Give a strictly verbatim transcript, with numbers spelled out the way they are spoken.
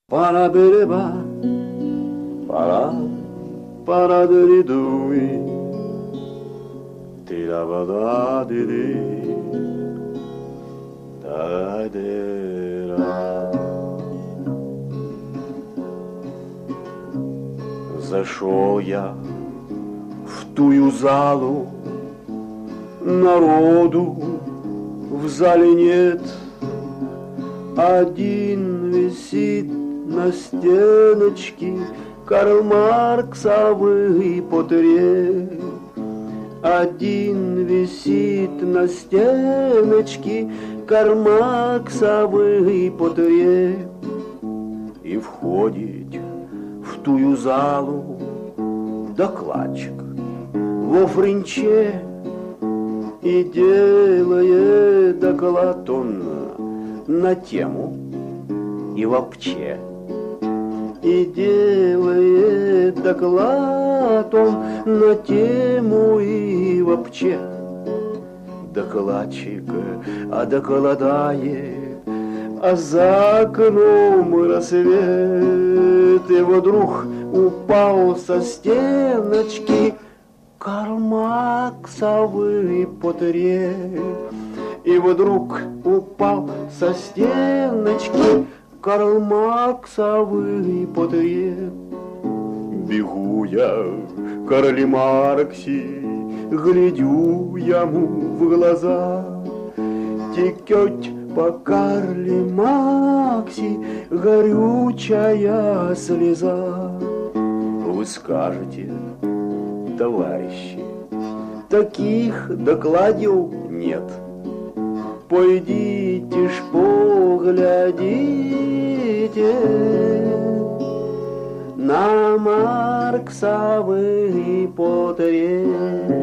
Пара береба, пара, пара деридуи, тира вода диди, та-дера. Зашел я в тую залу, народу в зале нет, один висит на стеночке Карл Марксовый портрет. Один висит на стеночке Карл Марксовый портрет. И входит в тую залу докладчик во френче и делает доклад он на тему и вообще. И делает доклад он на тему и вообще. Докладчик, а докладает, а за окном рассвет. Его друг упал со стеночки Карл Марксовый портрет. Его друг упал со стеночки Карл Марксовый портрет. Бегу я к Карле Марксе, глядю ему в глаза. Текет по Карле Марксе горючая слеза. Вы скажете, товарищи, таких докладів нет. Пойдите ж поглядите на Марксовый портрет.